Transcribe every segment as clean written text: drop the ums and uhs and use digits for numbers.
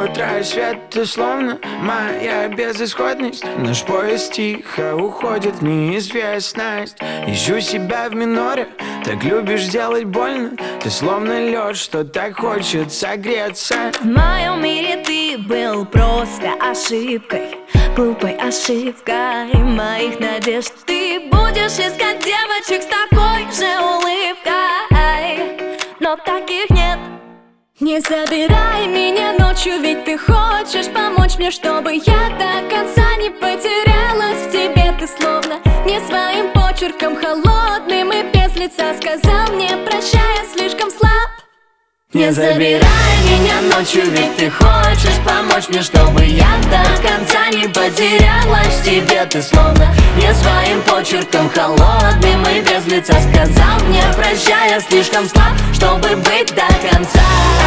утра и свет, ты словно моя безысходность. Наш поезд тихо уходит в неизвестность. Ищу себя в миноре, так любишь делать больно. Ты словно лед, что так хочет согреться. В моем мире ты был просто ошибкой, глупой ошибкой моих надежд. Ты будешь искать девочек с такой же улыбкой, но таких нет. Не забирай меня ночью, ведь ты хочешь помочь мне, чтобы я до конца не потерялась в тебе. Ты словно не своим почерком холодным и без лица сказал мне прощай, я слишком слаб. Не забирай меня ночью, ведь ты хочешь помочь мне, чтобы я до конца не потерялась в тебе. Ты словно не своим почерком холодным и без лица сказал мне прощай, я слишком слаб, чтобы быть до конца.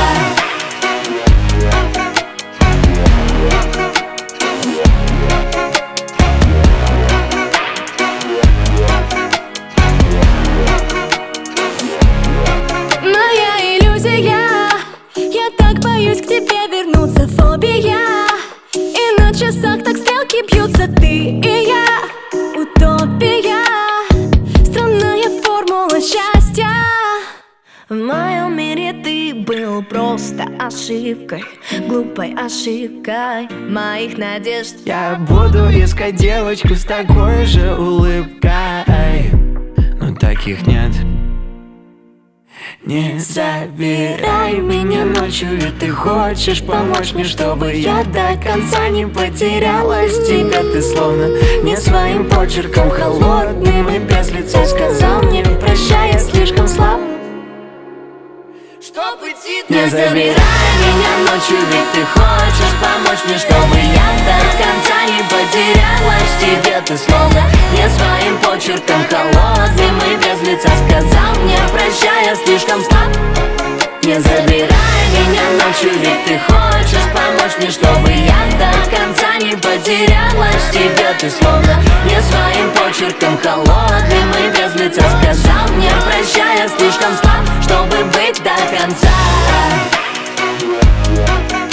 Моя иллюзия, я так боюсь к тебе вернуться, фобия. И на часах так стрелки бьются, ты и я, утопия, странная формула счастья. В моем мире ты был просто ошибкой, глупой ошибкой моих надежд. Я буду искать девочку с такой же улыбкой, но таких нет. Не забирай меня ночью, ведь ты хочешь помочь мне, чтобы я до конца не потерялась в тебе. Ты словно не своим почерком холодным и без лица сказал мне прощай, я слишком слаб. Не забирай меня ночью, ведь ты хочешь помочь мне, чтобы я до конца не потерялась в тебе. Ты словно не своим почерком холодным и без лица сказал мне прощай, я слишком слаб. Не забирай меня ночью, ведь ты хочешь помочь мне, чтобы я до конца не потерялась в тебе. Ты словно не своим почерком холодным и без лица сказал мне прощай, я слишком слаб, чтобы быть до конца.